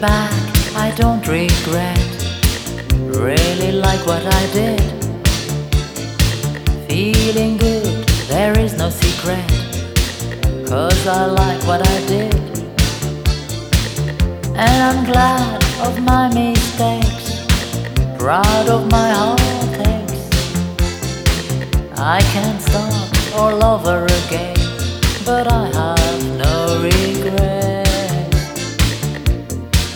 back, I don't regret. Really like what I did. Feeling good, there is no secret. 'Cause I like what I did. And I'm glad of my mistakes, proud of my heartaches. I can't start all over again, but I have no regrets.